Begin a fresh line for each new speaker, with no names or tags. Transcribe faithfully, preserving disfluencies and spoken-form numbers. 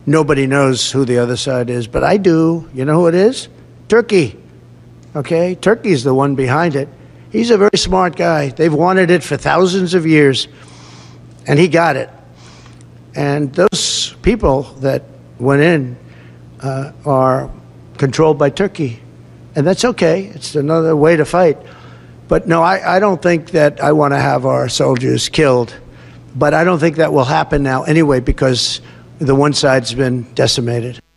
nobody knows who the other side is, but I do. You know who it is? Turkey. Okay? Turkey's the one behind it. He's a very smart guy. They've wanted it for thousands of years, and he got it. And those people that went in uh, are controlled by Turkey. And that's okay. It's another way to fight. But no, I, I don't think that I want to have our soldiers killed. But I don't think that will happen now anyway, because the one side's been decimated.